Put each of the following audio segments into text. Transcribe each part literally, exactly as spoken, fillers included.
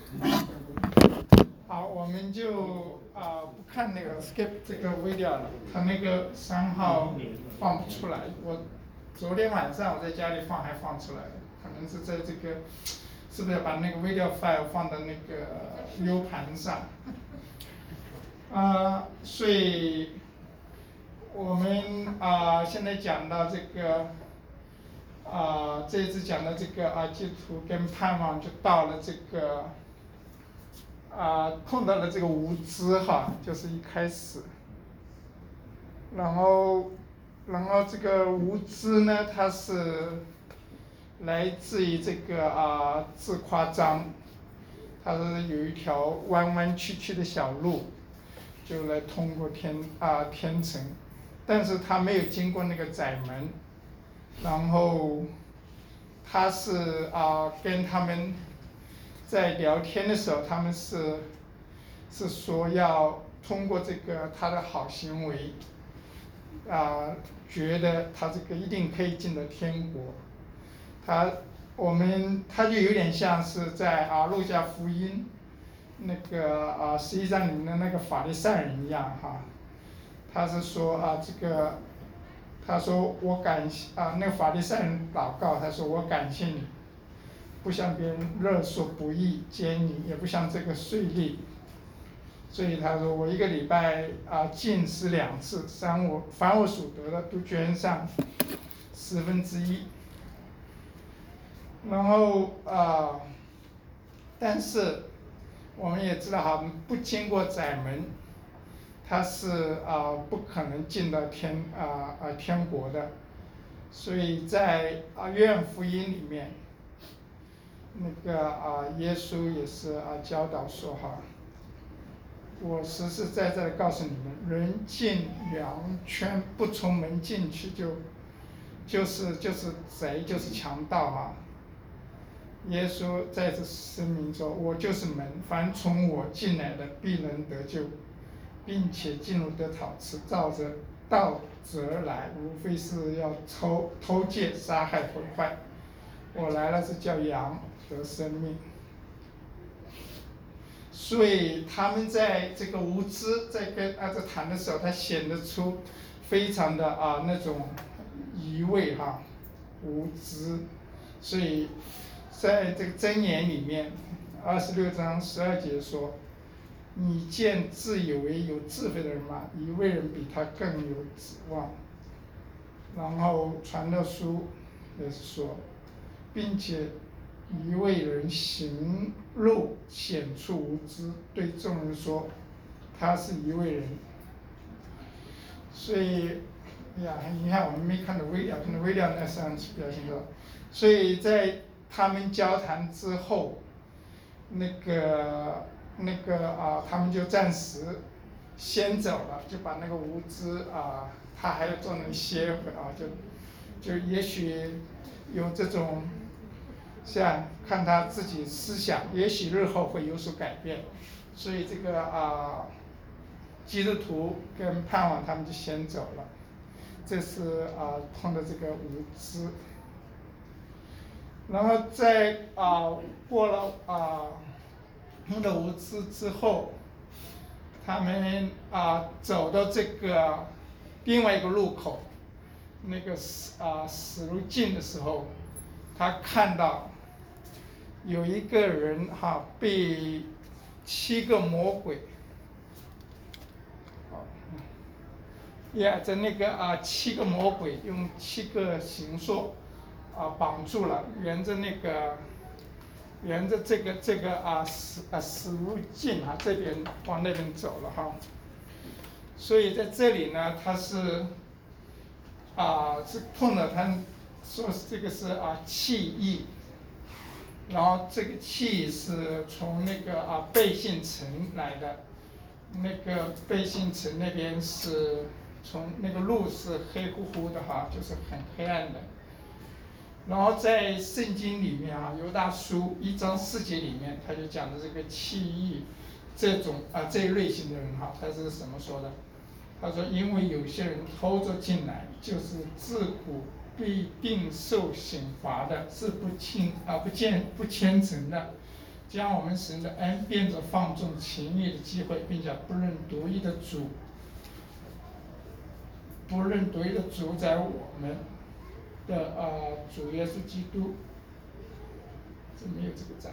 好，我们就啊、不看那个 skip 这个 video 了，它那个三号放不出来。我昨天晚上我在家里放还放出来了，可能是在这个是不是要把那个 video file 放到那个 U 盘上？啊、所以我们啊、现在讲到这个啊、这一次讲的这个啊基督徒跟盼望就到了这个。啊、碰到了这个无知哈，就是一开始，然后，然后这个无知呢，它是来自于这个啊、自夸张，它是有一条弯弯曲曲的小路，就来通过天啊、天城，但是它没有经过那个窄门，然后，它是啊、跟他们。在聊天的时候，他们是是说要通过这个他的好行为，啊、觉得他这个一定可以进到天国。他我们他就有点像是在啊路加福音那个啊十一章里面的那个法利赛人一样哈，他是说啊这个，他说我感谢啊那个法利赛人祷告，他说我感谢你。不向别人勒索不义奸淫，也不向这个税吏，所以他说我一个礼拜啊进食两次，凡我凡我所得的都捐上十分之一。然后啊，但是我们也知道哈，不经过窄门，他是啊不可能进到天啊啊天国的。所以在啊约翰福音里面。那个啊，耶稣也是啊教导说哈，我实实在在的告诉你们，人进羊圈不从门进去就，就是就是贼就是强盗啊。耶稣在这声明说，我就是门，凡从我进来的必能得救，并且进入得讨吃，照着道则来，无非是要偷偷窃杀害毁坏。我来了是叫羊得生命，所以他们在这个无知在跟阿哲谈的时候，他显得出非常的啊那种愚昧哈，无知，所以在这个箴言里面，二十六章十二节说，你见自以为有智慧的人吗？一位人比他更有指望。然后传道书也是说。并且一位人行路显出无知，对众人说他是一位人。所以呀，你看我们没看到微调，可能微调那上去表现到，所以在他们交谈之后，那个那个啊，他们就暂时先走了，就把那个无知啊，他还要做那个歇会啊，就就也许有这种。像看他自己思想，也许日后会有所改变，所以这个啊，基督徒跟盼望他们就先走了，这是啊碰到这个无知，然后在啊过了啊碰到无知之后，他们啊走到这个另外一个路口，那个啊死路径的时候，他看到。有一个人哈被七个魔鬼，呀，在那个啊七个魔鬼用七个绳索啊绑住了，沿着那个沿着这个这个啊死啊死路径啊这边往那边走了哈，所以在这里呢，他是啊是碰了他说这个是啊弃义。然后这个气是从那个啊背信城来的，那个背信城那边是从那个路是黑乎乎的哈，就是很黑暗的。然后在圣经里面啊，犹大书一章四节里面，他就讲的这个弃义这种啊这一类型的人哈，他是怎么说的？他说，因为有些人偷着进来，就是自古必定受刑罚的，是不亲啊不见不虔诚的， 将我们神的恩变作放纵情欲的机会，并且不认独一的主，不认独一的主宰我们的呃主耶稣基督。这没有这个在。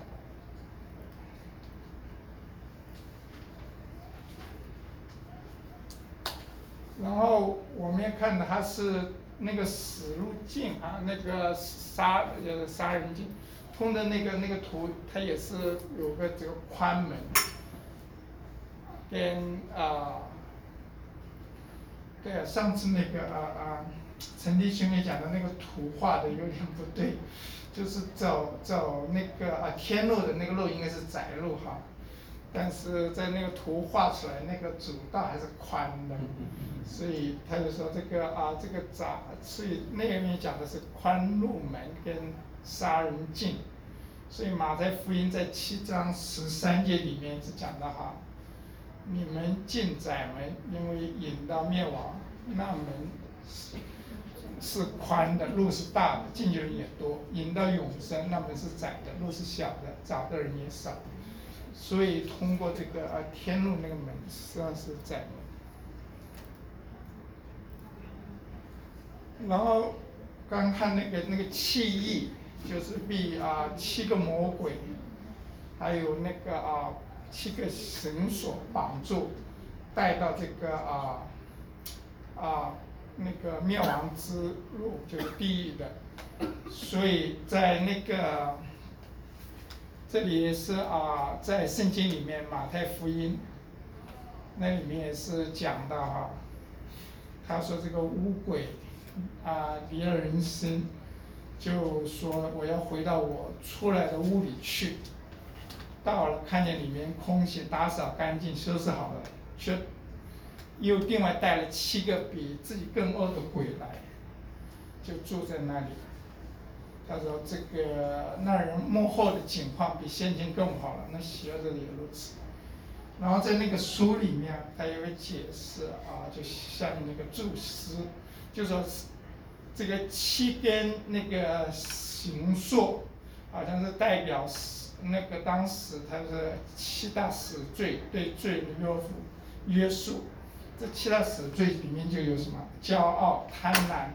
然后我们也看到他是那个死路径啊，那个杀呃杀人径，通的那个那个图，它也是有个这个宽门，跟啊，对啊，上次那个啊啊陈弟兄也讲的那个图画的有点不对，就是走走那个啊天路的那个路应该是窄路哈，但是在那个图画出来那个主道还是宽的。所以他就说这个啊，这个闸，所以那个面讲的是宽路门跟杀人径，所以马太福音在七章十三节里面是讲的哈，你们进窄门，因为引到灭亡，那门是是宽的，路是大的，进去人也多；引到永生，那门是窄的，路是小的，找的人也少。所以通过这个啊天路那个门实际上是窄门。然后刚看那个那个气义，就是被啊七个魔鬼，还有那个啊七个绳索绑住，带到这个啊啊那个灭亡之路，就是地狱的。所以在那个这里也是啊，在圣经里面马太福音那里面也是讲到哈，他说这个污鬼。啊，离了人生，就说我要回到我出来的屋里去。到了，看见里面空闲，打扫干净，收拾好了，却又另外带了七个比自己更恶的鬼来，就住在那里。他说这个那人幕后的情况比先前更好了，那邪恶的也如此。然后在那个书里面，他有个解释啊，就下面那个注释。就说这个七根那个形塑，好像是代表那个当时他是七大死罪对罪的约束约束。这七大死罪里面就有什么骄傲、贪婪、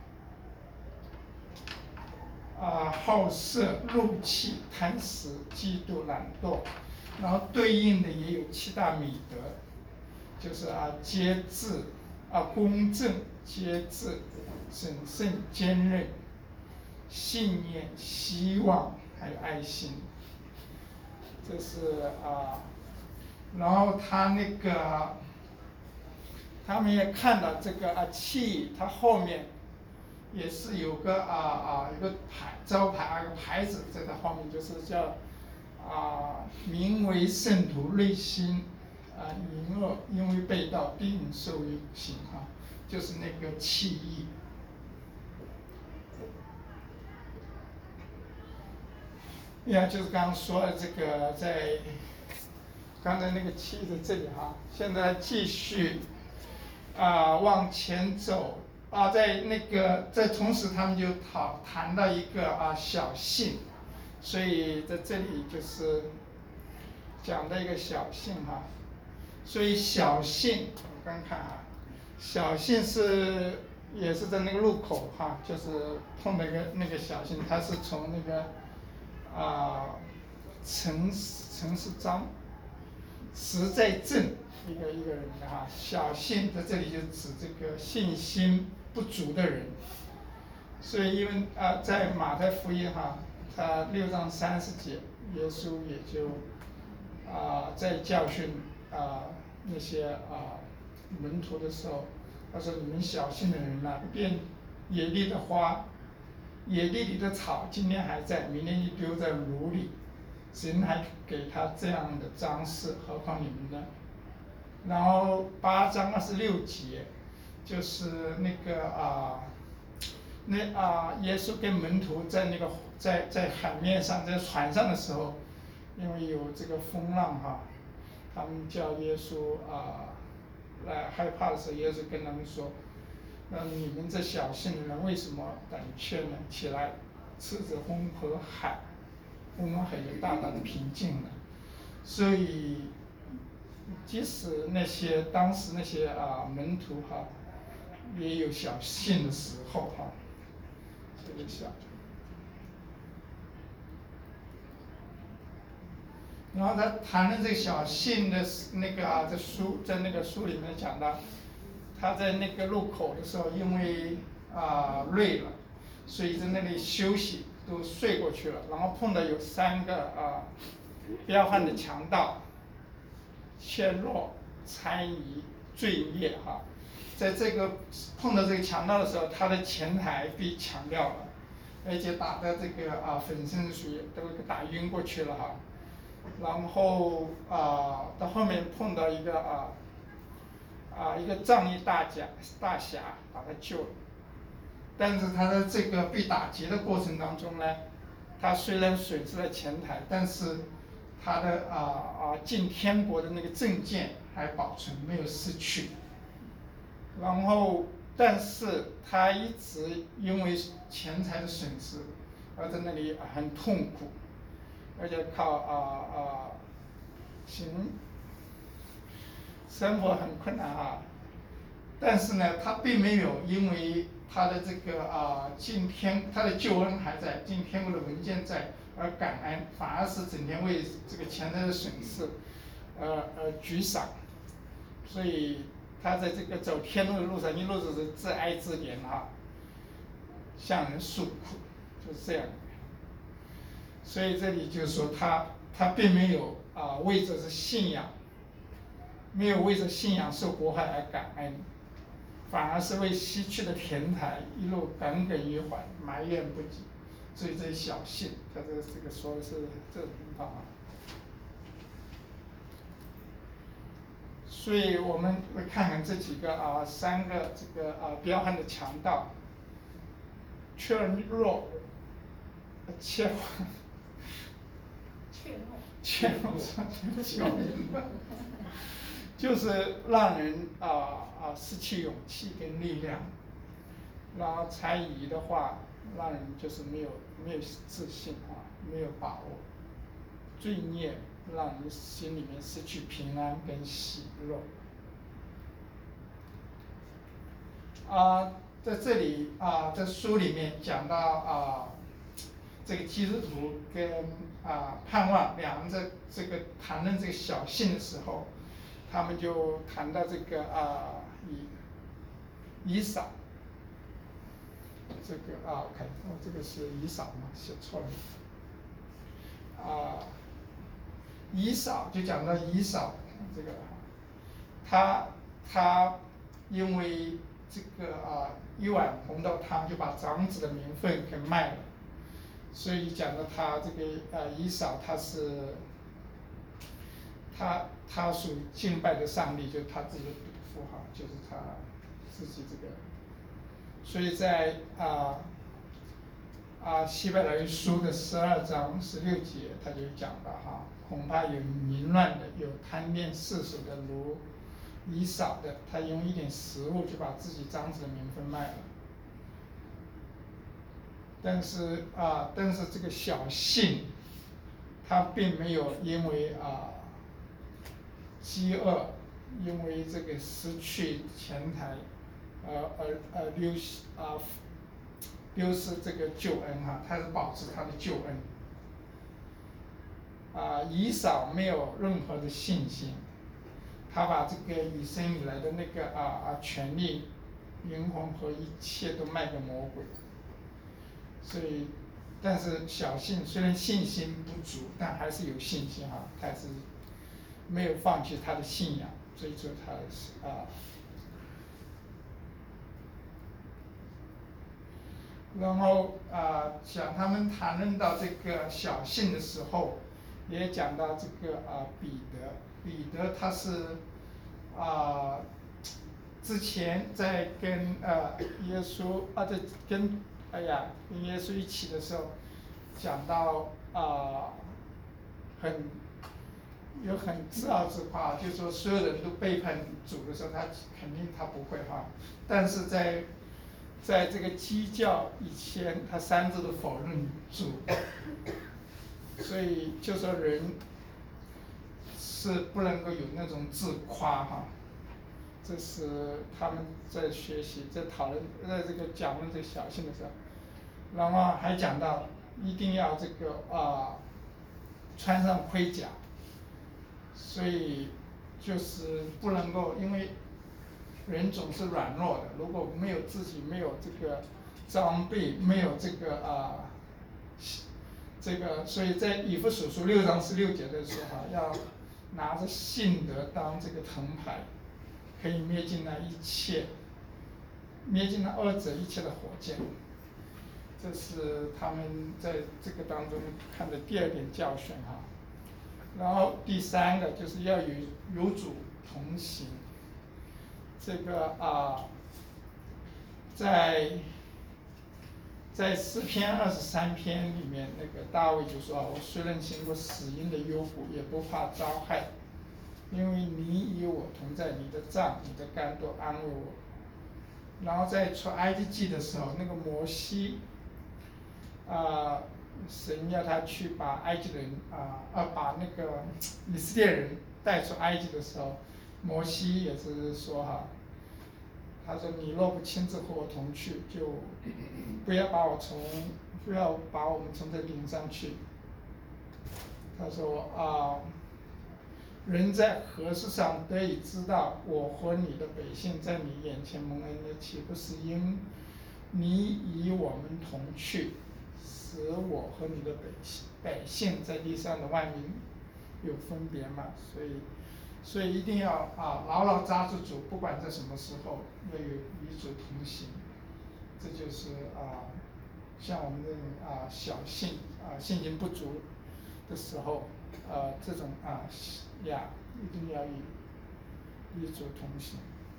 啊好色、怒气、贪食、嫉妒、懒惰，然后对应的也有七大美德，就是啊节制、啊公正、节制、审慎、坚韧、信念、希望，还有爱心。这是啊，然后他那个，他们也看到这个啊气，它后面也是有个啊啊一个牌招牌啊一个牌子在它后面，就是叫啊名为圣徒，内心啊淫恶，因为被盗定受于刑啊，就是那个气义。呀，就是刚刚说的这个，在刚才那个气在这里哈，现在继续啊、呃、往前走啊，在那个在同时他们就讨谈到一个啊小信，所以在这里就是讲的一个小信哈，所以小信我刚看啊，小信是也是在那个路口哈，就是碰那个那个小信，它是从那个。啊，陈陈世章，实在正一个一个人的哈，小信在这里就指这个信心不足的人，所以因为啊，在马太福音哈，他六章三十节，耶稣也就啊在教训啊那些啊门徒的时候，他说你们小信的人呐、啊，变野地的花。野地里的草今天还在，明天就丢在炉里，神还给他这样的张示，何况你们呢？然后八章二十六节，就是那个啊，那啊，耶稣跟门徒在那个在在海面上，在船上的时候，因为有这个风浪哈，他们叫耶稣啊来害怕的时候，耶稣跟他们说。那你们这小信的人为什么胆怯呢？起来，斥责风和海， 红海就大大的平静了。所以，即使那些当时那些啊门徒哈，也有小信的时候哈，这个小。然后他谈论这个小信的那个啊，在书在那个书里面讲到，他在那个路口的时候，因为啊累了，所以在那里休息，都睡过去了。然后碰到有三个啊彪悍的强盗，怯弱、参疑、罪孽哈。在这个碰到这个强盗的时候，他的前台被抢掉了，而且打的这个啊粉身碎骨，都给打晕过去了哈。然后啊，到后面碰到一个啊啊一个仗义大侠大侠把他救了，但是他在这个被打劫的过程当中呢，他虽然损失了钱财，但是他的啊啊进天国的那个证件还保存，没有失去。然后，但是他一直因为钱财的损失，而在那里很痛苦。而且靠啊啊行生活很困难啊，但是呢，他并没有因为他的这个啊进天，他的救恩还在，进天国的文件在而感恩，反而是整天为这个钱财的损失，呃呃沮丧，所以他在这个走天路的路上，一路都是自哀自怜啊，向人诉苦，就是这样。所以这里就是说他他并没有啊为着是信仰，没有为着信仰受迫害而感恩，反而是为失去的田财一路耿耿于怀，埋怨不已。所以这些小信，他这个这个说的是这种地方啊。所以我们来看看这几个啊三个这个啊彪悍的强盗，怯弱，怯缓。怯懦小人吧，就是让人啊啊失去勇气跟力量，然后猜疑的话，让人就是没有没有自信啊，没有把握，罪孽让人心里面失去平安跟喜乐。啊，在这里啊，在书里面讲到啊。这个基督徒跟啊盼望两人在这个谈论这个小信的时候，他们就谈到这个啊以以扫，这个啊看哦这个是以扫嘛，写错了。啊，以扫就讲到以扫这个，他他因为这个啊一碗红豆汤就把长子的名分给卖了。所以讲到他这个呃以扫，他是他他属于敬拜的上帝，就是他自己的祖父哈，就是他自己这个。所以在啊啊希伯来书的十二章十六节，他就讲到哈，恐怕有淫乱的，有贪恋世俗的，如以扫的，他用一点食物就把自己长子的名分卖了。但是啊，但是这个小信，他并没有因为啊饥饿，因为这个失去钱财，而而而丢失啊丢失这个救恩哈，他是保持他的救恩。啊，以扫没有任何的信心，他把这个与生以来的那个啊啊权利、灵魂和一切都卖给魔鬼。所以，但是小信虽然信心不足，但还是有信心哈，他是没有放弃他的信仰，追求他的啊。然后啊，讲他们谈论到这个小信的时候，也讲到这个啊彼得，彼得他是啊之前在跟呃耶稣啊在跟哎呀跟耶稣一起的时候，讲到啊很有很自傲自夸，就是说所有人都背叛主的时候，他肯定他不会哈，但是在在这个鸡叫以前，他三次都否认主。 所以就说人是不能够有那种自夸哈，这是他们在学习在讨论在这个讲论这个小性的时候，然后还讲到一定要这个啊、穿上盔甲，所以就是不能够因为人总是软弱的，如果没有自己没有这个装备，没有这个啊。这个，所以在以弗所书六章十六节的时候，要拿着信德当这个藤牌，可以灭尽那一切，灭尽那二者一切的火箭。这是他们在这个当中看的第二点教训哈。然后第三个就是要与有主同行。这个啊，在。在诗篇二十三篇里面，那个大卫就说：“我虽然行过死荫的幽谷，也不怕遭害，因为你与我同在，你的杖、你的竿都安慰我。”然后在出埃及记的时候，那个摩西，啊、呃，神要他去把埃及人啊，呃，把那个以色列人带出埃及的时候，摩西也是说哈。他说：“你若不亲自和我同去，就不要把我从，不要把我们从这领上去。”他说：“啊，人在何事上得以知道我和你的百姓在你眼前蒙恩的，岂不是因你与我们同去，使我和你的百姓百姓在地上的万民有分别嘛？所以。”所以一定要啊牢牢抓住主，不管在什么时候要有与主同行。这就是啊，像我们这种啊小信啊信心不足的时候，呃这种啊呀一定要与与主同行。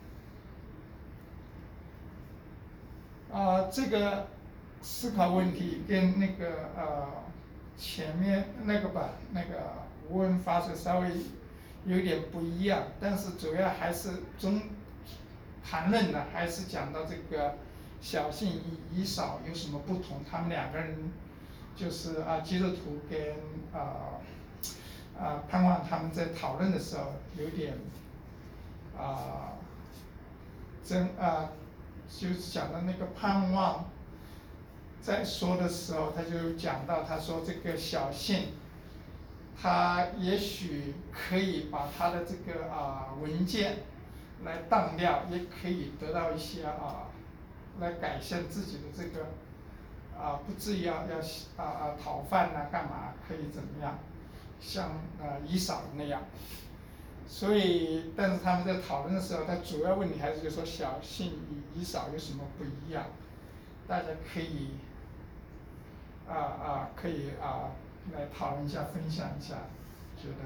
啊，这个思考问题跟那个呃前面那个吧，那个无文法则稍微有点不一样，但是主要还是中谈论的还是讲到这个小信与以扫有什么不同，他们两个人就是啊基督徒跟啊啊盼望他们在讨论的时候有点啊争啊，就是讲的那个盼望，在说的时候他就讲到他说这个小信。他也许可以把他的这个啊文件来当掉，也可以得到一些啊，来改善自己的这个啊，不至于要要啊啊讨饭呐、啊，干嘛可以怎么样，像啊以扫那样。所以，但是他们在讨论的时候，他主要问题还是就说小信与以扫有什么不一样，大家可以啊啊可以啊。来讨论一下，分享一下，觉得。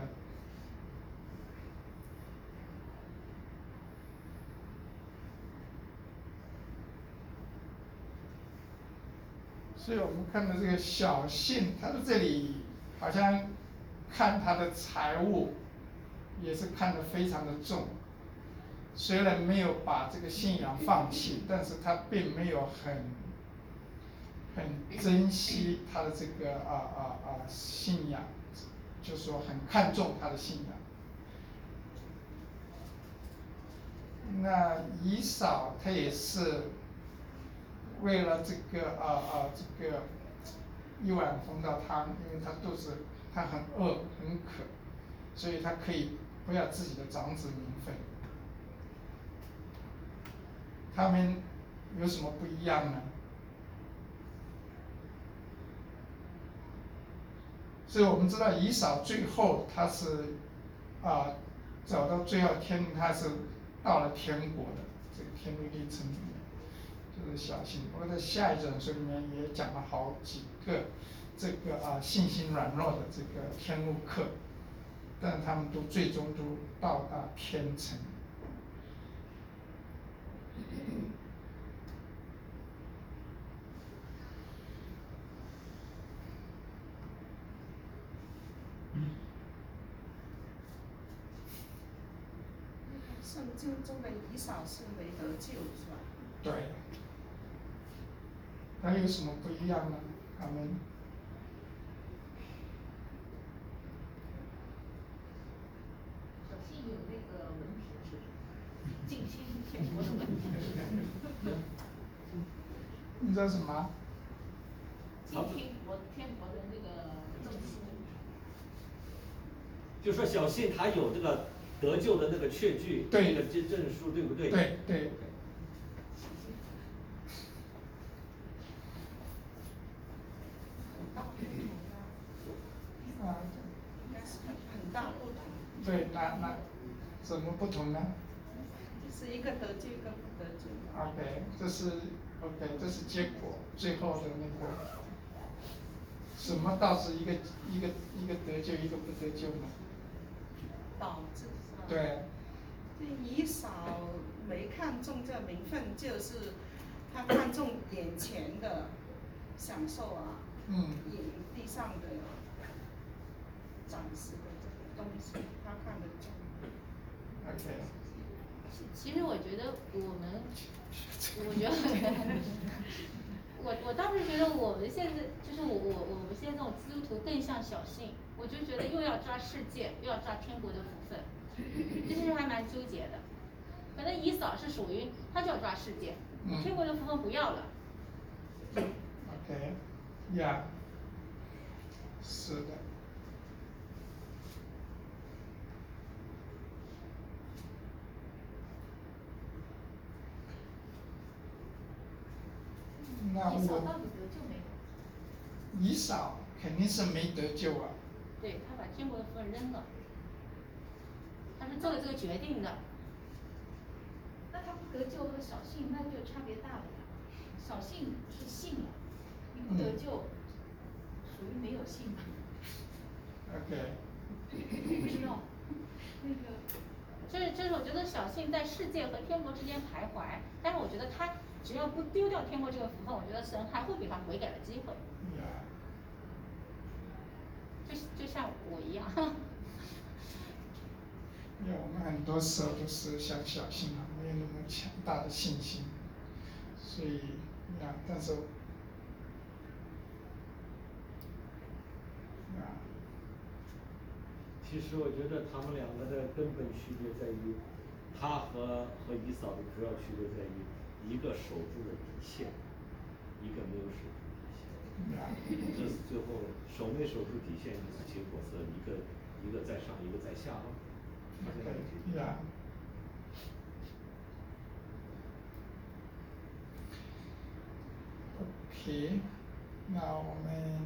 所以我们看到这个小信，他在这里好像看他的财务，也是看得非常的重。虽然没有把这个信仰放弃，但是他并没有很很珍惜他的这个啊啊啊信仰，就是说很看重他的信仰。那以扫他也是为了这个啊啊这个一碗红豆汤，因为他肚子他很饿很渴，所以他可以不要自己的长子名分。他们有什么不一样呢？所以我们知道以扫最后他是啊走到最后天，他是到了天国的这个天路历程里面，就是小信。不过在下一卷书里面也讲了好几个这个啊信心软弱的这个天路客，但他们都最终都到达天城。 圣经中的以扫是没得救是吧？ 对。那有什么不一样呢？他们你知道什么？ 金天国天国的那个证书。 就说小信他有这个得救的那个确据， 对那个证证书，对不对？ 对对。啊， 应该是很很大不同。 对，那那怎么不同呢就是一个得救，一个不得救。 ？OK， 这是 OK， 这是结果，最后的那个什么导致一个一个一个得救，一个不得救呢？ 导致是吧？ 对。 这以扫没看重这名分，就是他看重眼前的享受啊， 嗯， 眼地上的展示的这个东西，他看得重。 OK。 其实我觉得我们，我觉得我我倒是觉得我们现在就是我我我们现在这种基督徒更像小信，我就觉得又要抓世界，又要抓天国的福分，这其实还蛮纠结的。可能以扫是属于他就要抓世界， 嗯、 天国的福分不要了。 OK， 呀、yeah ，是的。那以扫我到底得救没有？ 以扫肯定是没得救啊。 对，他把天国的福分扔了，他是做了这个决定的。 那他不得救和小信那就差别大了呀。小信是信了，你不得救，属于没有信吧。 OK。 不知道，那个。 就是就是，我觉得小信在世界和天国之间徘徊，但是我觉得他只要不丢掉天国这个福分，我觉得神还会给他悔改的机会。 Yeah. 就就像我一样。 因为我们很多时候都是像小信啊，没有那么强大的信心，所以呀，但是啊。 其实我觉得他们两个的根本区别在于，他和和以扫的主要区别在于，一个守住了底线，一个没有守住底线。这是最后守没守住底线就是结果是一个一个在上，一个在下嘛。 对呀。OK， 那我们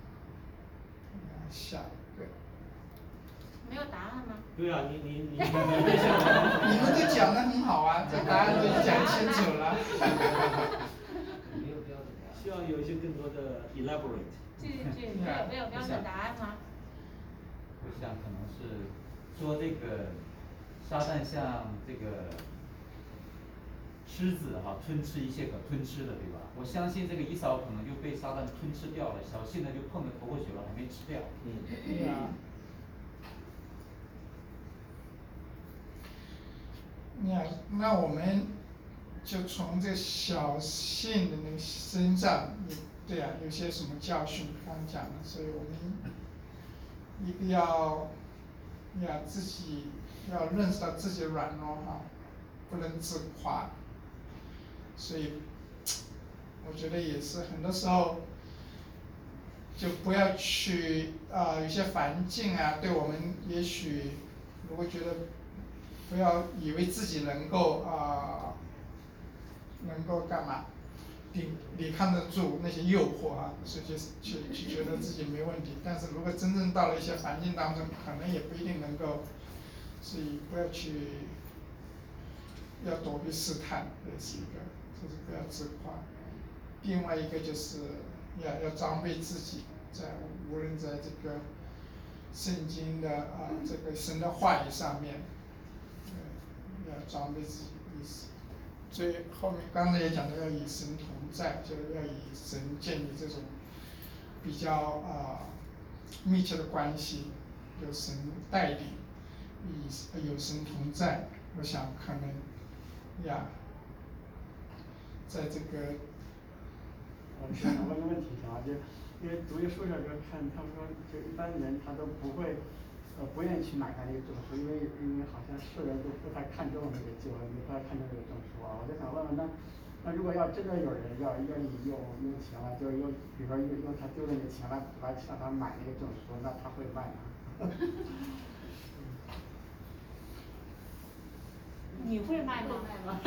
下一个。 没有答案吗？ 对啊，你你你你你们都讲得很好啊，这答案都讲清楚了。 没有标准答案。 需要有一些更多的 elaborate。 这这没有没有标准答案吗？ 我想可能是说这个撒旦像这个狮子哈，吞吃一切可吞吃的，对吧？我相信这个以扫可能就被撒旦吞吃掉了，小信呢就碰得头破血流，还没吃掉。 嗯。 对呀。那那我们就从这小信的那个身上，对呀、啊，有些什么教训刚讲的，所以我们一个要要自己要认识到自己的软弱哈，不能自夸。所以我觉得也是很多时候就不要去啊、呃，有些环境啊，对我们也许如果觉得。不要以为自己能够啊、呃，能够干嘛，抵抵抗得住那些诱惑啊，所以就去去觉得自己没问题。但是如果真正到了一些环境当中，可能也不一定能够，所以不要去，要躲避试探，这是一个，就是不要自夸。另外一个就是要要装备自己，在无论在这个圣经的啊、呃、这个神的话语上面。要装备自己的意思，最后面刚才也讲到要与神同在，就是要与神建立这种比较啊、呃、密切的关系，有神带领，与有神同在，我想可能呀，在这个。 我想问个问题啊，就因为读一书上就看他们说，就一般人他都不会。呃，不愿意去买他那个证书，因为因为好像世人都不太看重那个旧，也不太看重这个证书啊。我就想问问，那那如果要真的有人要愿意用用钱了，就是用，比如说用用他丢的那个钱来来让他买那个证书，那他会卖吗？ 你会卖吗？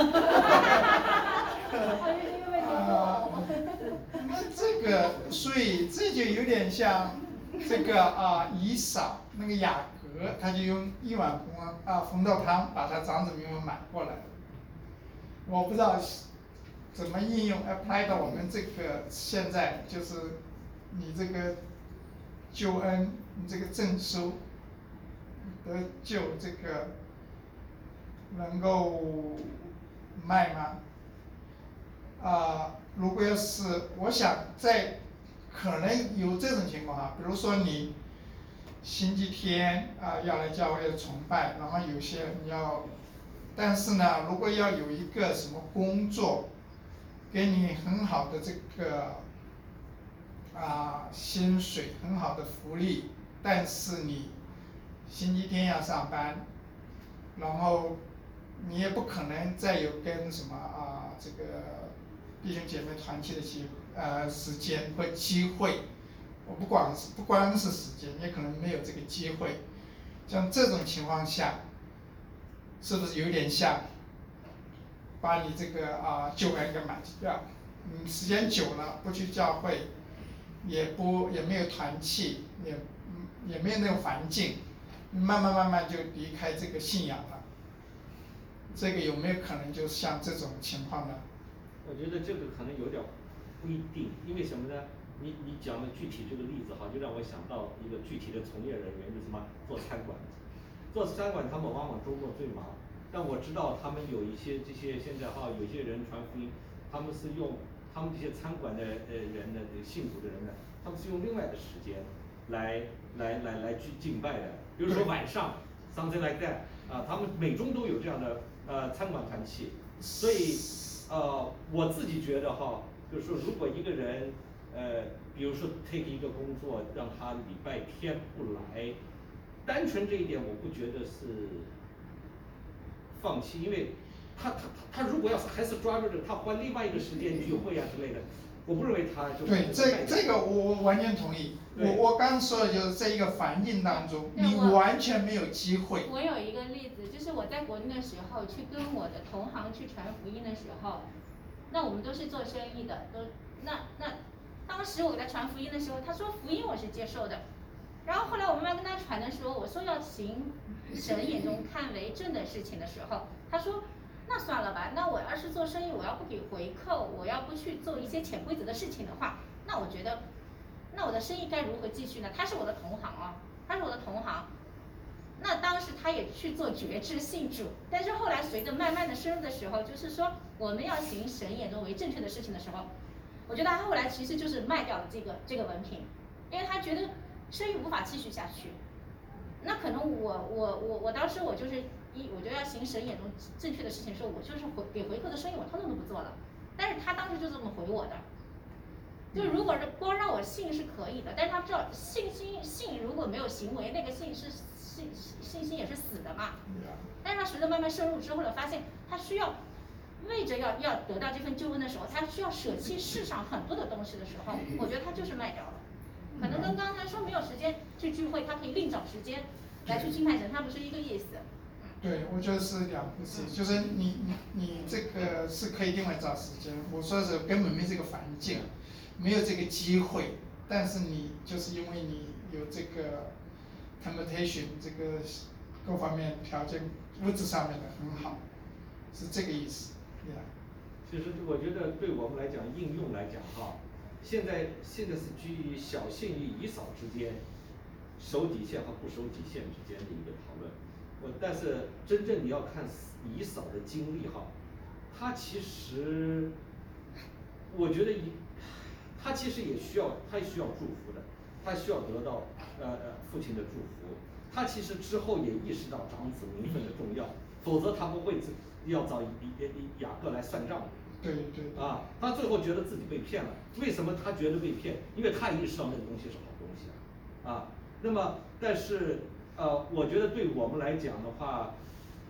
那这个，所以这就有点像这个啊，以扫那个雅各，他就用一碗红啊红豆汤把他长子名分买过来了。我不知道怎么应用 apply 到我们这个现在，就是你这个救恩，你这个证书得救这个能够卖吗？啊，如果要是我想在可能有这种情况啊，比如说你星期天啊要来教会崇拜，然后有些你要，但是呢，如果要有一个什么工作，给你很好的这个啊薪水，很好的福利，但是你星期天要上班，然后你也不可能再有跟什么啊这个弟兄姐妹团契的机呃时间和机会，我不光是不光是时间，也可能没有这个机会。像这种情况下，是不是有点像把你这个啊救恩给买掉？嗯，时间久了不去教会，也不也没有团契，也嗯也没有那种环境，慢慢慢慢就离开这个信仰了。这个有没有可能就像这种情况呢？ 我觉得这个可能有点不一定，因为什么呢？你你讲的具体这个例子哈，就让我想到一个具体的从业人员，就什么做餐馆，做餐馆他们往往周末最忙，但我知道他们有一些这些现在哈，有些人传福音，他们是用他们这些餐馆的呃人的这个信徒的人呢，他们是用另外的时间来来来来去敬拜的，比如说晚上 something like that 啊，他们每周都有这样的呃餐馆团契，所以呃我自己觉得哈，就是说如果一个人呃比如说 take 一个工作让他礼拜天不来，单纯这一点我不觉得是放弃，因为他他他他如果要是还是抓住着他换另外一个时间聚会啊之类的，我不认为他就是对，这这个我我完全同意。我我刚说的就是这一个环境当中，你完全没有机会。 我有一个例子，就是我在国内的时候，去跟我的同行去传福音的时候，那我们都是做生意的，都那那当时我给他传福音的时候，他说福音我是接受的，然后后来我慢慢跟他传的时候，我说要行神眼中看为正的事情的时候，他说那算了吧，那我要是做生意，我要不给回扣，我要不去做一些潜规则的事情的话，那我觉得那我的生意该如何继续呢？他是我的同行啊，他是我的同行。那当时他也去做觉知信主，但是后来随着慢慢的深入的时候，就是说我们要行神眼中为正确的事情的时候，我觉得他后来其实就是卖掉了这个这个文凭，因为他觉得生意无法继续下去。那可能我我我我当时我就是一，我觉得要行神眼中正确的事情的时候，我就是回给回扣的生意我通通都不做了。但是他当时就这么回我的，就如果是光让我信是可以的，但是他知道信心信如果没有行为，那个信是信信心也是死的嘛。但是他随着慢慢深入之后呢，发现他需要为着要要得到这份救恩的时候，他需要舍弃世上很多的东西的时候，我觉得他就是卖掉了。可能跟刚才说没有时间去聚会，他可以另找时间来去敬拜神，他不是一个意思。 对，我觉得是两回事，就是你你你这个是可以另外找时间，我说的是根本没这个环境，没有这个机会，但是你就是因为你有这个 temptation 这个各方面条件物质上面的很好，是这个意思，对吧？ 其实我觉得对我们来讲，应用来讲哈，现在现在是基于小信与以扫之间守底线和不守底线之间的一个讨论。我但是真正你要看以扫的经历哈，他其实我觉得以他其实也需要他需要祝福的，他需要得到呃呃父亲的祝福。他其实之后也意识到长子名分的重要，否则他不会要找雅各来算账的。 对对。 啊，他最后觉得自己被骗了。为什么他觉得被骗？因为他也意识到那个东西是好东西啊。啊，那么但是呃，我觉得对我们来讲的话，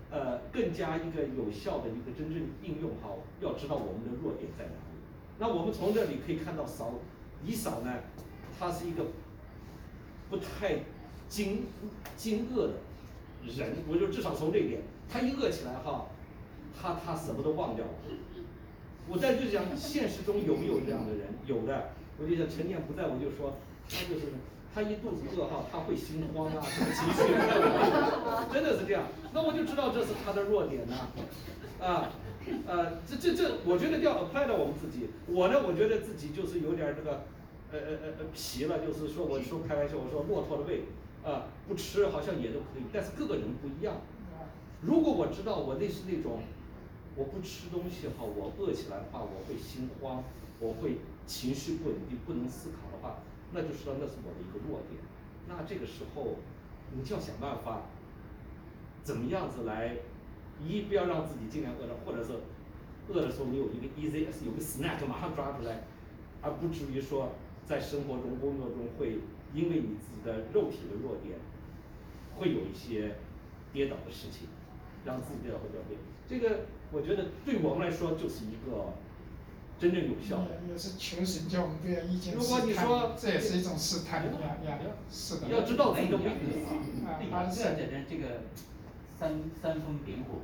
呃更加一个有效的一个真正应用哈，要知道我们的弱点在哪里。那我们从这里可以看到扫以扫呢，他是一个不太惊惊愕的人，我就至少从这一点，他一饿起来哈，他他什么都忘掉了。我在就讲现实中有没有这样的人？有的，我就想陈念不在，我就说他就是他一肚子饿哈，他会心慌啊，什么情绪不太稳定，真的是这样。那我就知道这是他的弱点呐、啊，啊，呃，这这这，我觉得要 apply 到我们自己。我呢，我觉得自己就是有点这个，呃呃呃呃皮了，就是说我说开玩笑，我说骆驼的胃，啊，不吃好像也都可以，但是各个人不一样。如果我知道我那是那种。我不吃东西哈，我饿起来的话，我会心慌，我会情绪不稳定，不能思考的话，那就知道那是我的一个弱点。那这个时候，你就要想办法，怎么样子来，一不要让自己尽量饿着，或者是饿的时候你有一个 easy 有个 snack 马上抓出来，而不至于说在生活中工作中会因为你自己的肉体的弱点，会有一些跌倒的事情，让自己跌倒会掉变。这个我觉得对我们来说就是一个真正有效的。 也是求神叫我们不要意见如果你说这也是一种试探，呀呀，是的。 要知道自己的 weakness 啊， 对他这这人这个三三风点火，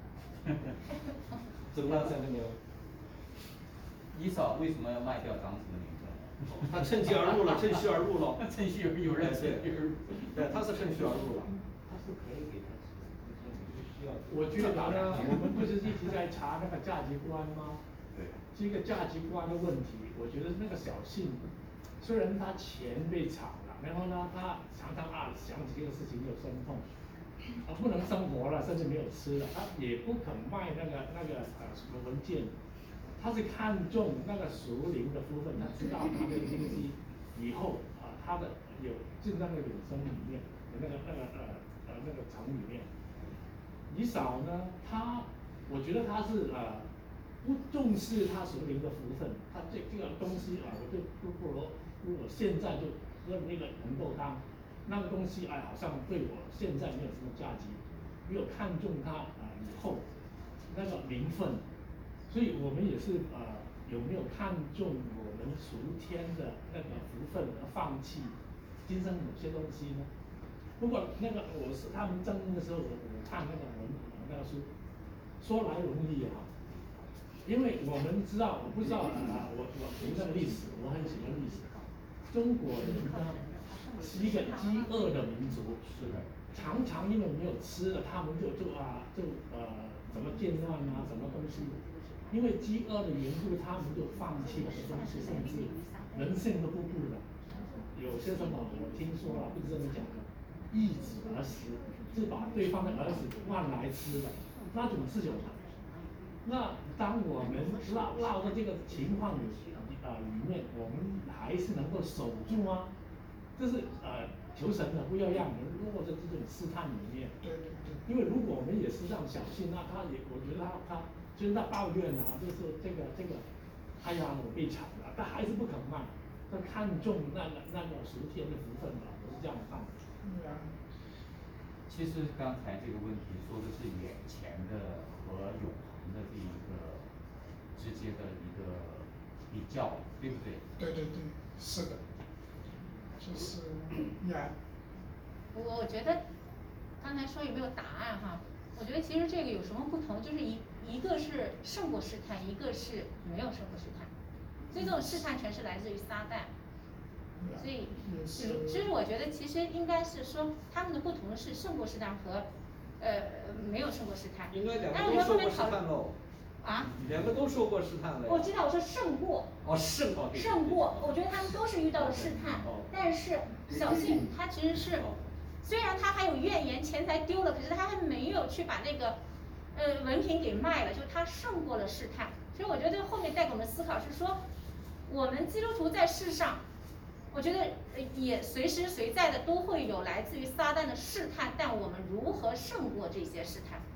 怎么样三分牛？ 以扫为什么要卖掉长子的名分？ 他趁机而入了，趁虚而入了。 趁虚而入，有人趁虚而入。 对，他是趁虚而入了。 他是可以给他需要。 我觉得呢，我们不是一直在查那个价值观吗？ 对。 这个价值观的问题，我觉得那个小信，虽然他钱被抢了，然后呢，他常常啊想起这个事情就生痛，啊不能生活了，甚至没有吃了，他也不肯卖那个那个呃什么文件，他是看重那个属灵的部分，他知道他的东西以后啊，他的有进到那个永生里面的那个那个呃呃那个城里面。以扫呢，他我觉得他是呃不重视他属灵的福分，他这这个东西啊，我就不不如如果现在就喝那个红豆汤，那个东西哎好像对我现在没有什么价值，没有看重它啊、呃、以后那个名分，所以我们也是呃有没有看重我们属天的那个福分而放弃今生某些东西呢？不过那个我是他们争的时候，我我看那个文那个书，说来容易啊，因为我们知道，我不知道啊，我我读那个历史，我很喜欢历史啊。中国人呢是一个饥饿的民族， 是的， 常常因为没有吃的，他们就就啊就呃怎么健乱啊，什么东西，因为饥饿的缘故，他们就放弃了东西，甚至人性都不顾了。有些什么我听说了，不是这么讲的。易子而食，是把对方的儿子换来吃的，那种是有的。那当我们落落到这个情况里呃里面，我们还是能够守住吗？这是呃求神的，不要让我们落在这种试探里面。 对对对。 因为如果我们也是这样小心，那他也我觉得他他就是他抱怨啊，就是这个这个，哎呀我被抢了，但还是不肯卖，他看重那个那个属天的福分嘛，我是这样看的。 其实刚才这个问题说的是眼前的和永恒的这一个之间的一个比较，对不对？ 对对对，是的，就是呀。 我我觉得刚才说有没有答案哈？我觉得其实这个有什么不同，就是一一个是胜过试探，一个是没有胜过试探，所以这种试探全是来自于撒旦。所以，其实我觉得其实应该是说他们的不同是胜过试探和，呃，没有胜过试探。 应该两个都受过试探喽。 啊？ 两个都受过试探了。 我知道，我说胜过。 哦，胜过。 胜过，我觉得他们都是遇到了试探，但是小信他其实是，虽然他还有怨言，钱财丢了，可是他还没有去把那个，呃，文凭给卖了，就他胜过了试探。所以我觉得后面带给我们思考是说，我们基督徒在世上。我觉得也随时随在的都会有来自于撒旦的试探，但我们如何胜过这些试探？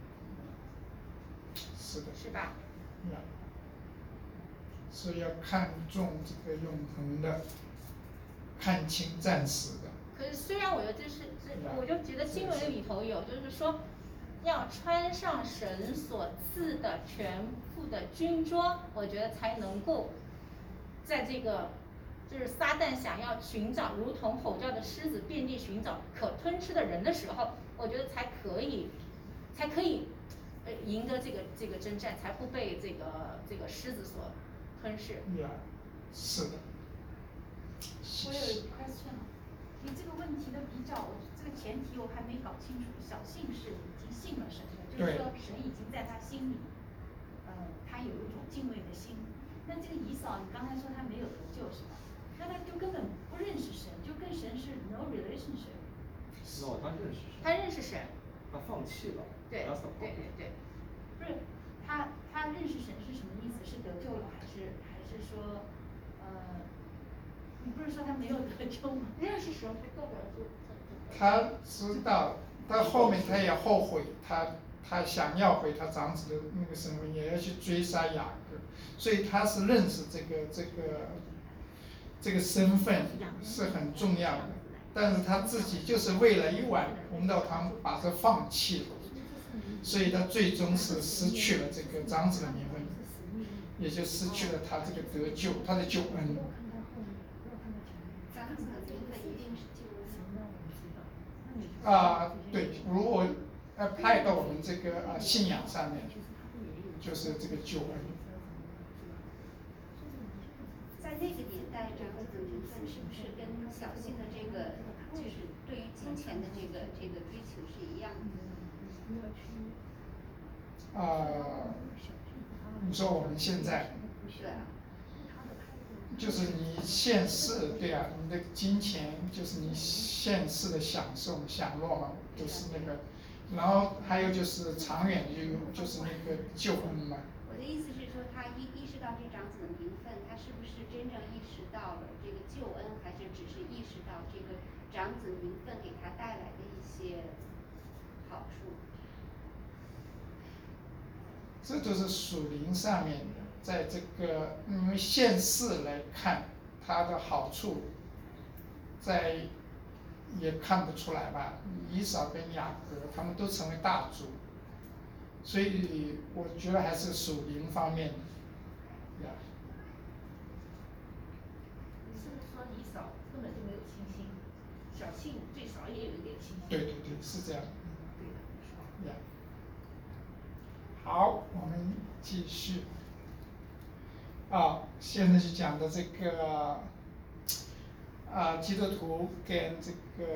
是的， 是吧？ 嗯，是要看重这个永恒的，看清暂时的。 可是虽然我觉得这是这，我就觉得经文里头有，就是说， 要穿上神所赐的全副的军装，我觉得才能够在这个就是撒旦想要寻找如同吼叫的狮子遍地寻找可吞吃的人的时候，我觉得才可以才可以呃赢得这个这个征战，才不被这个这个狮子所吞噬。 呀，是的。 我有一个 question 啊，你这个问题的比较，这个前提我还没搞清楚。小信是已经信了神的，就是说神已经在他心里，呃，他有一种敬畏的心。那这个以扫，你刚才说他没有得救是吧？那他就根本不认识神，就跟神是 no relationship。 no， 他认识神。 他认识神。 他放弃了。 对他放对对对。 不是，他他认识神是什么意思？是得救了，还是还是说，呃，你不是说他没有得救吗？ 认识神不代表就。 他知道，到后面他也后悔，他他想要回他长子的那个身份，也要去追杀雅各，所以他是认识这个这个这个身份是很重要的，但是他自己就是为了一碗红豆汤把这放弃了，所以他最终是失去了这个长子的名分，也就失去了他这个得救，他的救恩。 长子的名分一定是救恩。 啊，对，如果apply到我们这个啊信仰上面，就是这个救恩。 在那个年代，长子的名分是不是跟小信的这个，就是对于金钱的这个这个追求是一样的？ 啊，你说我们现在？ 对啊。 就是你现世，对啊，你的金钱就是你现世的享受、享乐嘛，都是那个，然后还有就是长远就就是那个救恩嘛。 我的意思是说，他意意识到这长子的名分，他是不是真正意识到了这个救恩，还是只是意识到这个长子名分给他带来的一些好处？ 这都是属灵上面的，在这个因为现世来看，它的好处，在也看不出来吧。以扫跟雅各他们都成为大族，所以我觉得还是属灵方面的呀。 你是不是说以扫根本就没有信心，小信最少也有一点信心？ 对对对，是这样。 对的。 呀。好，我们继续。啊，现在就讲的这个啊，基督徒跟这个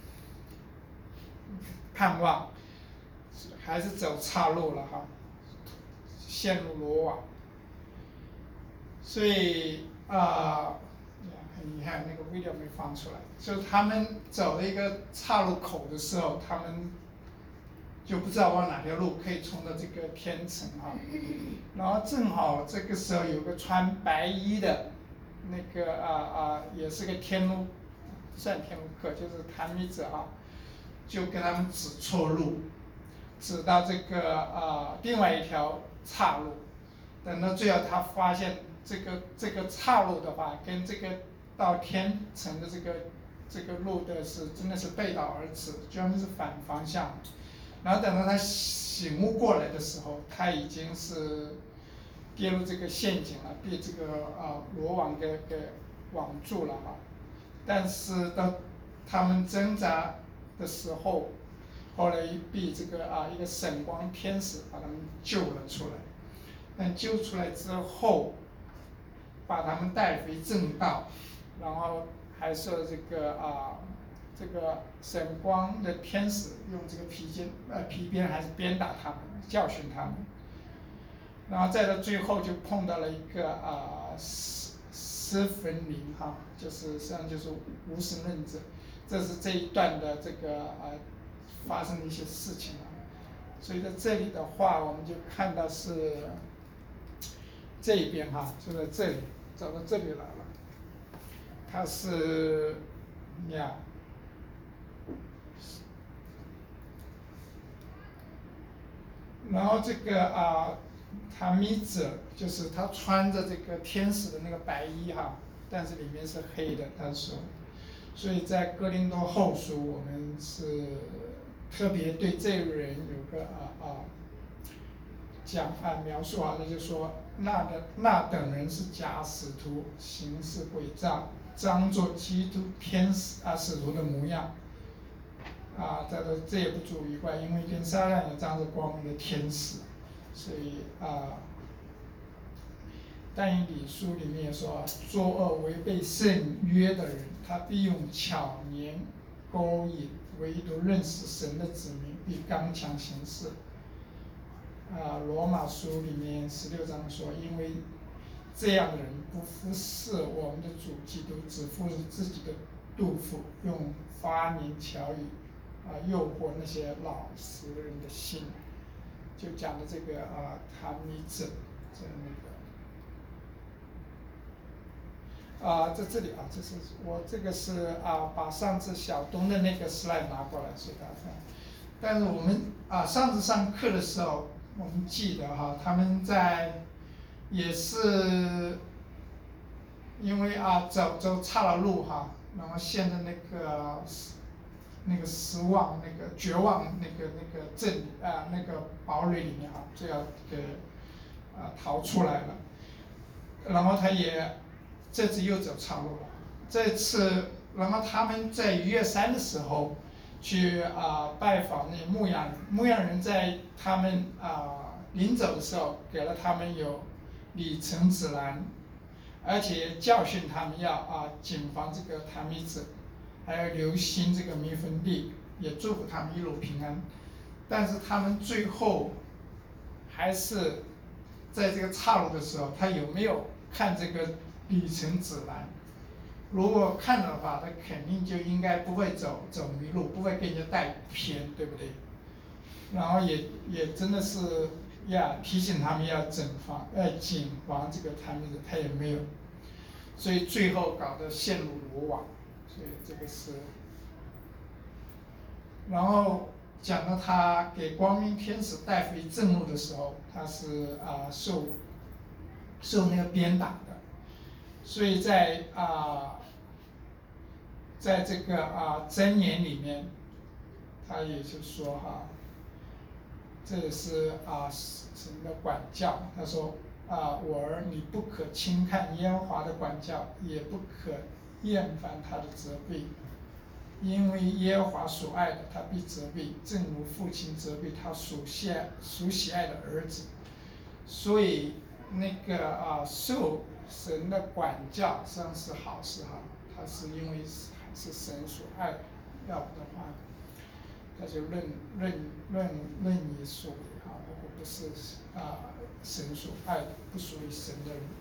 盼望，还是走岔路了哈，陷入罗网。所以啊，你看那个 video 没放出来，就他们走了一个岔路口的时候，他们就不知道往哪条路可以冲到这个天城啊，然后正好这个时候有个穿白衣的，那个啊啊也是个天路，算天路客，就是探秘者啊，就跟他们指错路，指到这个啊另外一条岔路，等到最后他发现这个这个岔路的话，跟这个到天城的这个这个路的是真的是背道而驰，专门是反方向。然后等到他醒悟过来的时候，他已经是跌入这个陷阱了，被这个啊罗网给给网住了哈。但是当他们挣扎的时候，后来被这个啊一个闪光天使把他们救了出来。但救出来之后，把他们带回正道，然后还说这个啊。这个闪光的天使用这个皮筋呃皮鞭还是鞭打他们，教训他们，然后再到最后就碰到了一个啊施施焚灵哈，就是实际上就是无神论者，这是这一段的这个啊发生的一些事情啊，所以在这里的话，我们就看到是这一边哈，就在这里走到这里来了，它是呀。然后这个啊，他密者就是他穿着这个天使的那个白衣哈，但是里面是黑的，他说，所以在哥林多后书我们是特别对这个人有个啊啊讲啊描述啊，他就说那的那等人是假使徒，行事诡诈，装作基督天使啊使徒的模样。啊，这个这也不足为怪，因为跟撒旦也仗着光明的天使，所以啊，但以理书里面说，作恶违背圣约的人，他必用巧言勾引；唯独认识神的子民，必刚强行事。啊，罗马书里面十六章说，因为这样的人不服侍我们的主基督，只服侍自己的肚腹，用发明巧语啊诱惑那些老实人的心。就讲的这个啊，他迷子，这那个啊，在这里啊，这是我这个是啊，把上次小东的那个 slide 拿过来给大家看。但是我们啊，上次上课的时候。我们记得哈，他们在也是因为啊走走岔了路哈，然后陷在那个那个失望、那个绝望、那个那个阵啊那个堡垒里面啊，就要给啊逃出来了。然后他也这次又走岔路了，这次然后他们在逾越山的时候。去啊、呃、拜访那牧羊人，牧羊人在他们啊、呃、临走的时候给了他们有里程指南，而且教训他们要啊谨防这个弹迷子，还有留心这个迷坟地，也祝福他们一路平安。但是他们最后还是在这个岔路的时候，他有没有看这个里程指南？如果看的话，他肯定就应该不会走走迷路，不会给人家带偏，对不对？然后也也真的是要提醒他们要谨防，要谨防这个弹迷子，他也没有，所以最后搞得陷入罗网，所以这个是。然后讲到他给光明天使带回正路的时候，他是啊、呃、受受那个鞭打的，所以在啊。呃在这个啊箴言里面，他也就说哈、啊，这也是啊神的管教。他说啊，我儿，你不可轻看耶和华的管教，也不可厌烦他的责备，因为耶和华所爱的，他必责备，正如父亲责备他所喜爱所喜爱的儿子。所以那个啊受神的管教实际上是好事哈，他是因为是。是神所爱的，要不的话，他就任任任任意所为啊！如果不是啊神所爱的，不属于神的人。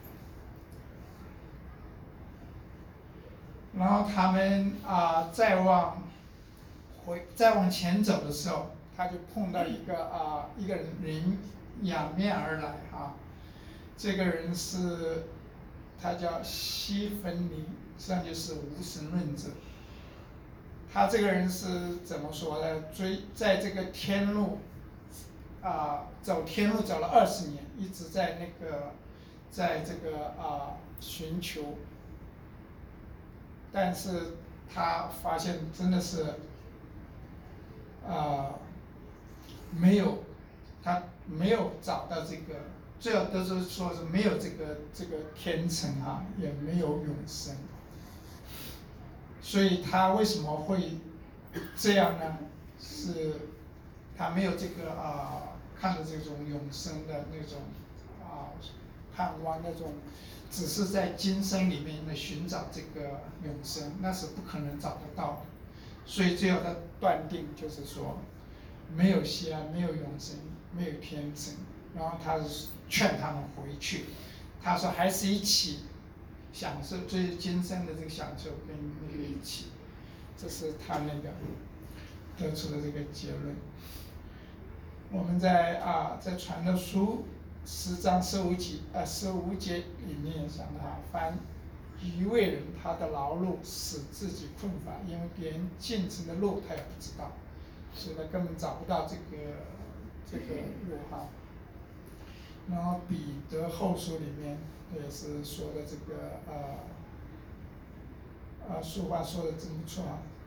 然后他们啊再往回再往前走的时候，他就碰到一个啊一个人人仰面而来啊，这个人是他叫西芬尼。实际上就是无神论者，他这个人是怎么说呢？追在这个天路，啊、呃，走天路走了二十年，一直在那个，在这个啊、呃、寻求，但是他发现真的是，啊、呃，没有，他没有找到这个，最后都是说是没有这个这个天成啊，也没有永生。所以他为什么会这样呢？是，他没有这个啊、呃，看着这种永生的那种啊、呃、盼望，那种只是在今生里面的寻找这个永生，那是不可能找得到的。所以最后他断定就是说，没有西安，没有永生，没有天成。然后他劝他们回去，他说还是一起。享受最今生的这个享受跟那个一起，这是他那个得出的这个结论。我们在啊在传道书十章十五节啊十五节里面讲他凡愚昧人，他的劳碌使自己困乏，因为连进城的路他也不知道，所以他根本找不到这个这个路哈。然后彼得后书里面也是说的这个呃，呃，俗话说的真不错啊，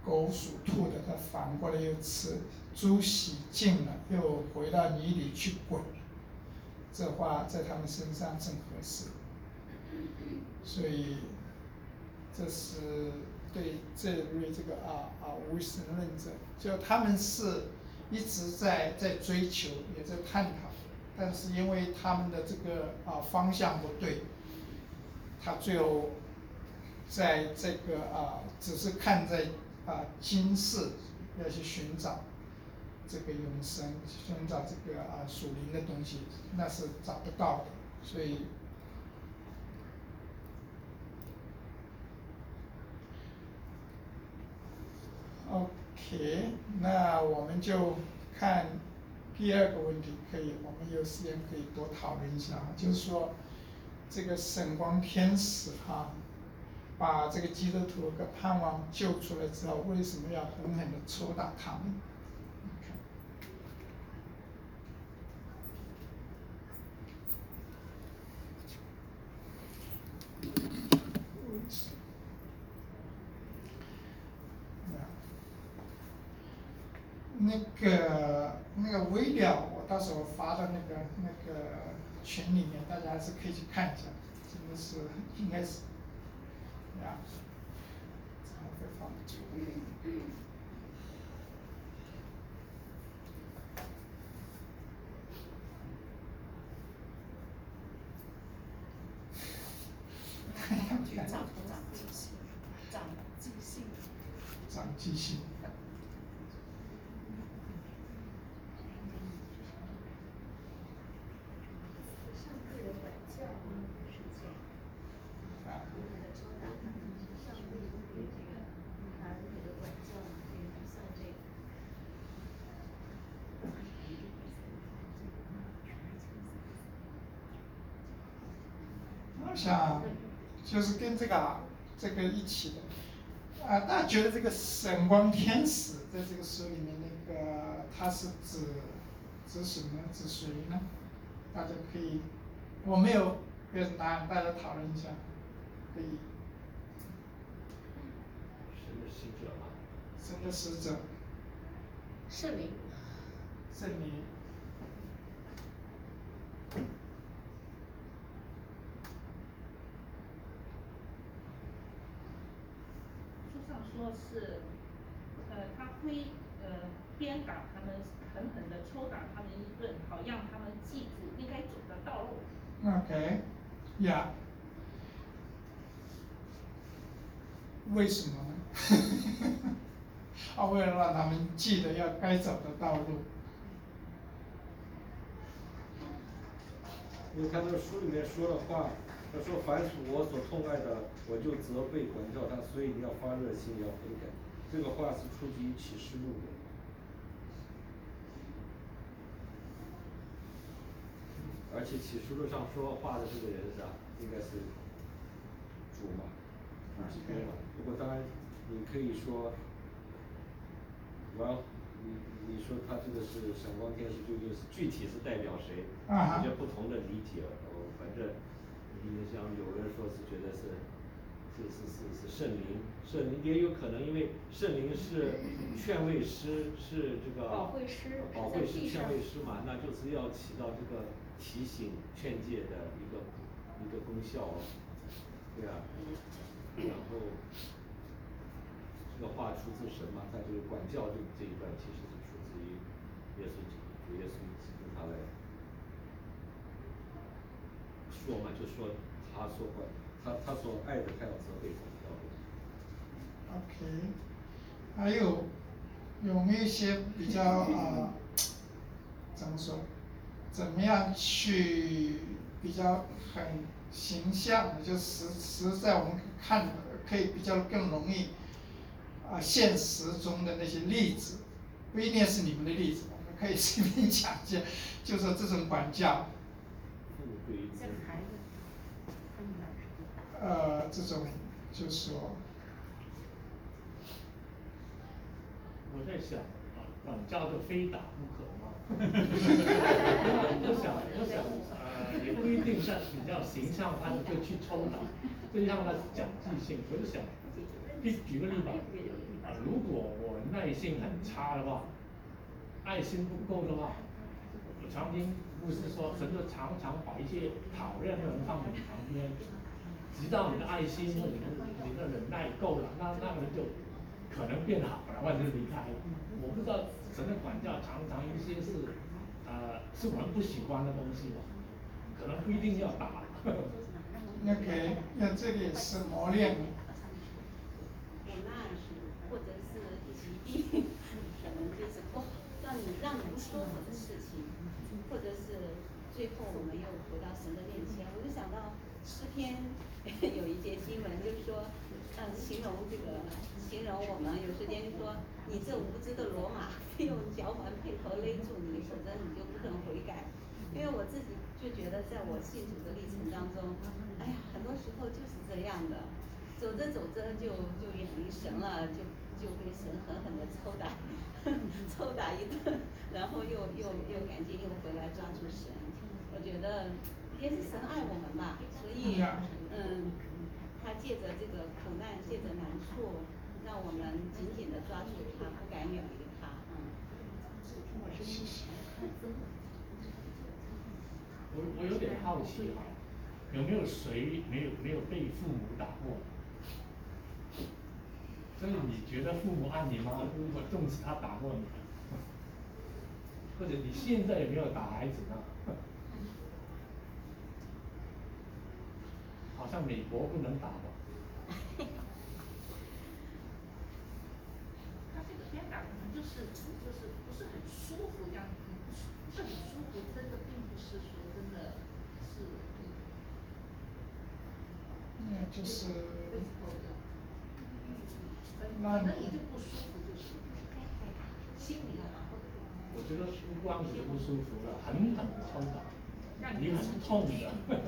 狗属兔的，它反过来又吃；猪洗净了，又回到泥里去滚。这话在他们身上正合适，所以这是对这类这个啊啊无神论者，就他们是一直在在追求，也在探讨，但是因为他们的这个啊方向不对，他最后在这个啊只是看在啊今世要去寻找这个永生，寻找这个啊属灵的东西，那是找不到的，所以。OK， 那我们就看第二个问题，可以，我们有时间可以多讨论一下，就是说这个神光天使哈，把这个基督徒和盼望救出来之后，为什么要狠狠地抽打他们？那个那个微料，我到时候发到那个那个群里面，大家还是可以去看一下，真的是应该是，呀，怎么会放不出？ 长长记性，长记性， 长记性。我想就是跟这个啊这个一起的，啊，大家觉得这个神光天使在这个书里面那个它是指指什么？指谁呢？大家可以，我没有标准答案，大家讨论一下，可以。 神的使者嘛。 神的使者。 圣灵。 圣灵。 书上说是，呃，他会呃鞭打他们，狠狠地抽打他们一顿，好让他们记住应该走的道路。 OK， 呀、yeah. 为什么呢？啊，为了让他们记得要该走的道路。 因为他这个书里面说的话，他说凡属我所痛爱的，我就责备管教他，所以你要发热心，你要悔改。这个话是出自于启示录的。而且启示录上说话的这个人是啥？应该是主嘛，主基督嘛。不过当然，你可以说，完，你你说他这个是闪光天使，究竟是具体是代表谁？ 啊。 有些不同的理解。哦，反正你像有人说是觉得是是是是是圣灵，圣灵也有可能，因为圣灵是劝慰师，是这个保惠师， 保惠师劝慰师嘛，那就是要起到这个提醒劝诫的一个一个功效，对啊，然后这个话出自神嘛，他这个管教这这一段其实是出自于耶稣基督，主耶稣基督他来说嘛，就说他所管他他所爱的，他要责备管教的。 OK， 还有有没有一些比较啊、呃，怎么说？怎么样去比较很形象的，就实实在我们看可以比较更容易啊、呃、现实中的那些例子，不一定是你们的例子，我们可以随便讲一下，就说这种管教。 像孩子， 呃，这种就是说。 我在想啊，管教就非打不可嘛。我想，我想，呃，也不一定是比较形象化的就去抽打，就让他讲记性。我就想， 举举个例吧，啊，如果我耐性很差的话，爱心不够的话，我常听牧师说，神就常常把一些讨厌的人放在你旁边，直到你的爱心或者你的忍耐够了，那那个人就可能变好了，或者是离开。我不知道神的管教常常一些是，呃，是我们不喜欢的东西吧，可能不一定要打。 那可以，那这个也是磨练。 苦难或者是疾病，可能就是不让你让你不舒服的事情，或者是最后我们又回到神的面前。我就想到诗篇有一节经文，就是说，嗯，形容这个，形容我们有时间说，你这无知的罗马，非用脚环配头勒住你，否则你就不肯悔改。因为我自己就觉得，在我信主的历程当中，哎呀，很多时候就是这样的，走着走着就就远离神了，就就被神狠狠的抽打，抽打一顿，然后又又又赶紧又回来抓住神。我觉得也是神爱我们吧，所以嗯，他借着这个苦难，借着难处，让我们紧紧的抓住他，不敢远离他。嗯。 我我有点好奇哈，有没有谁没有没有被父母打过？所以你觉得父母爱你吗？如果纵使他打过你，或者你现在有没有打孩子呢？好像美国不能打吧？ 他这个鞭打可能就是就是不是很舒服，这样不是不是很舒服，真的并不是说真的是。 那就是。 那你就不舒服就是心里啊。 我觉得不光是不舒服了，狠狠的抽打，你很痛的。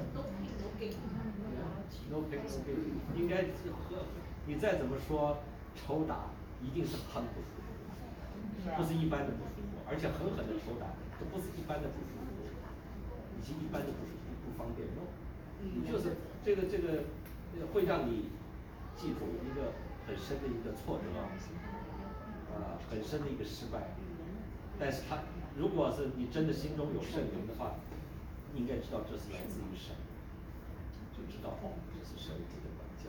no pain no gain， 应该是和你再怎么说抽打，一定是很不舒服，不是一般的不舒服，而且狠狠的抽打，这不是一般的不舒服，以及一般的不舒服不方便弄，你就是这个这个会让你记住一个很深的一个挫折，啊、呃，很深的一个失败。但是他如果是你真的心中有圣灵的话，应该知道这是来自于神，就知道哦，这是神给的管教。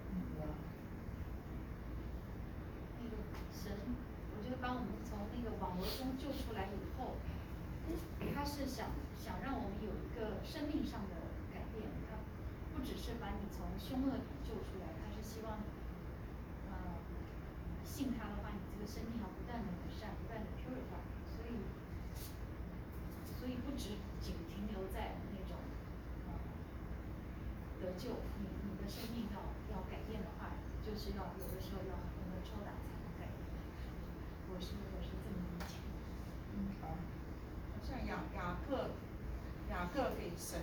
那个神，我觉得把我们从那个网络中救出来以后，他是想想让我们有一个生命上的改变，他不只是把你从凶恶里救出来，他是希望，呃，信他的话，你这个生命要不断的改善，不断的 purify， 所以，所以不只仅停留在那种，呃，得救，你你的生命要要改变的话，就是要有的时候要很多的抽打才能改变。我是我是这么理解。 嗯，好。像雅雅各，雅各给神，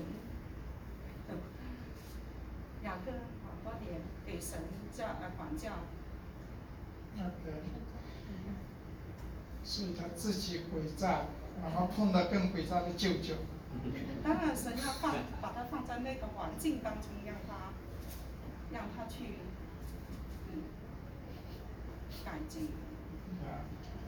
雅各好多年给神教呃管教。 那个，所以他自己诡诈，然后碰到更诡诈的舅舅。 当然，神要放把他放在那个环境当中，让他让他去嗯改进。 啊。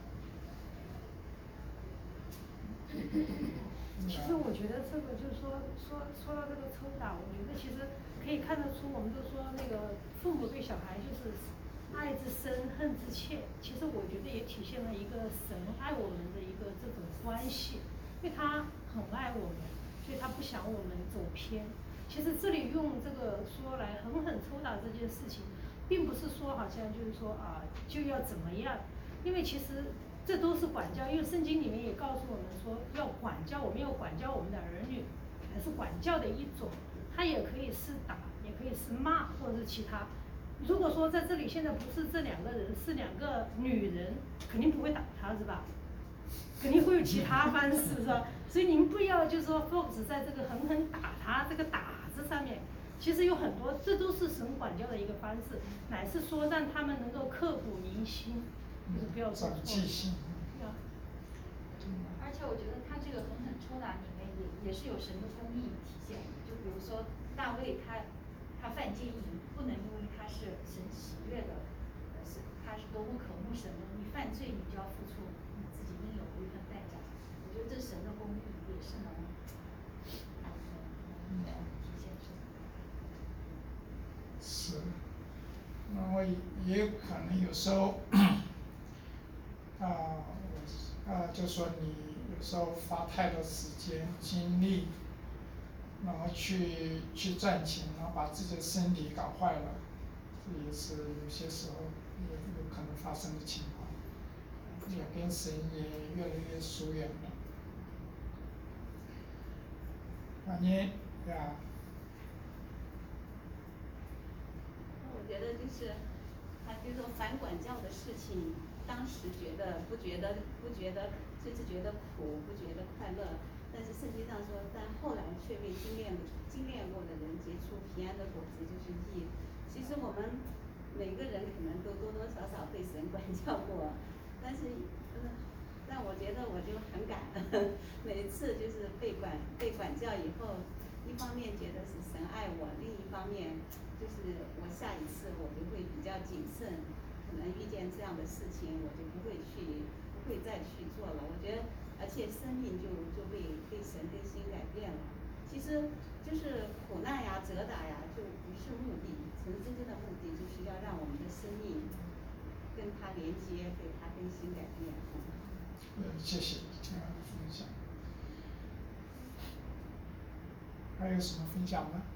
其实我觉得这个就是说说说到这个抽打，我觉得其实可以看得出，我们都说那个父母对小孩就是爱之深恨之切，其实我觉得也体现了一个神爱我们的一个这种关系，因为他很爱我们，所以他不想我们走偏。其实这里用这个说来狠狠抽打这件事情，并不是说好像就是说啊就要怎么样，因为其实这都是管教，因为圣经里面也告诉我们说要管教，我们要管教我们的儿女，还是管教的一种，他也可以是打，也可以是骂，或者是其他。如果说在这里现在不是这两个人，是两个女人，肯定不会打他是吧？肯定会有其他方式是吧？所以您不要就是说 focus 在这个狠狠打他这个打字上面，其实有很多，这都是神管教的一个方式，乃是说让他们能够刻骨铭心。就是不要做错。 记性。 而且我觉得他这个狠狠抽打里面也也是有神的公义体现的，就比如说大卫他他犯奸淫，不能因为他是神喜悦的是他是多不可慕神的，你犯罪你就要付出你自己应有的一份代价。我觉得这神的公义也是能能能体现出来的。 是，那么也有可能有时候，啊、啊，就说你有时候花太多时间精力，然后去去赚钱，然后把自己的身体搞坏了，这也是有些时候也有可能发生的情况，也跟神也越来越疏远了。啊，你呀。 我觉得就是他就说反管教的事情，当时觉得不觉得不觉得，甚至觉得苦，不觉得快乐。但是圣经上说，但后来却为经验经验过的人结出平安的果子，就是义。其实我们每个人可能都多多少少被神管教过，但是呃，但我觉得我就很感恩，每次就是被管被管教以后，一方面觉得是神爱我，另一方面就是我下一次我就会比较谨慎，可能遇见这样的事情我就不会去不会再去做了。我觉得而且生命就就被被神更新改变了。其实就是苦难呀责打呀就不是目的，神真正的目的就是要让我们的生命跟他连接，被他更新改变。 嗯，谢谢这样的分享。还有什么分享吗？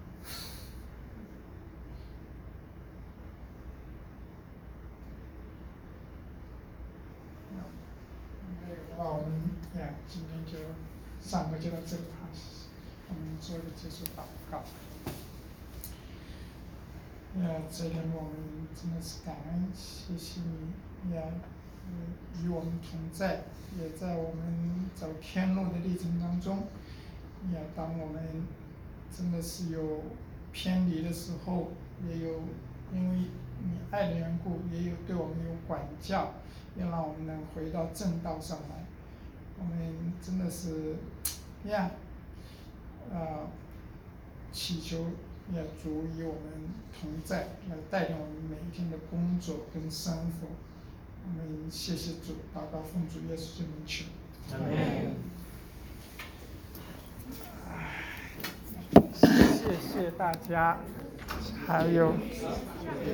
没有的话，我们呀今天就上课就到这里哈，我们做一个结束祷告。呃，这天我们真的是感恩，谢谢你，也嗯与我们同在，也在我们走天路的历程当中，也当我们真的是有偏离的时候，也有因为你爱的缘故，也有对我们有管教，要让我们能回到正道上来。我们真的是呀，呃，祈求也主与我们同在，来带领我们每一天的工作跟生活。我们谢谢主，祷告奉主耶稣之名求。 阿门。 谢谢大家，还有。